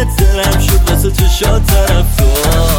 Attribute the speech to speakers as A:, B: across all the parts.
A: زرم شد واسه تو شاد طرف تو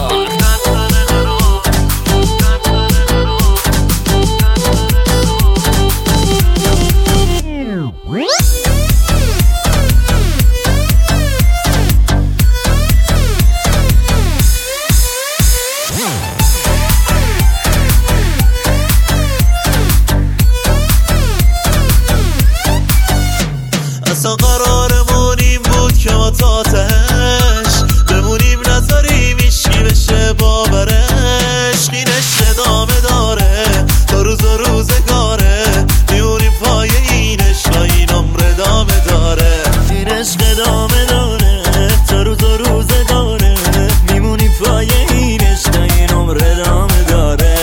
B: اصلا قرارمون این بود که ما تا تهش بمونیم نذاریم ایشکی بشه باورش. اینش ادامه داره تا روز و روزگاره میمونیم پای اینش تا این عمر ادامه داره. اینش ادامه داره تا روز و روزگاره میمونیم پای اینش تا این عمر ادامه داره.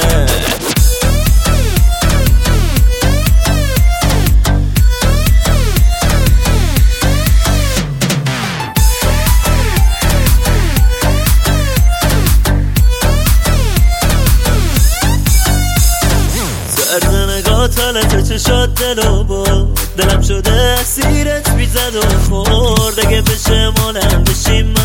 B: طرز نگاه تالت چشات دلو بود دلم شده اسیرت بیزد و خورد اگه بشه مالم بشیم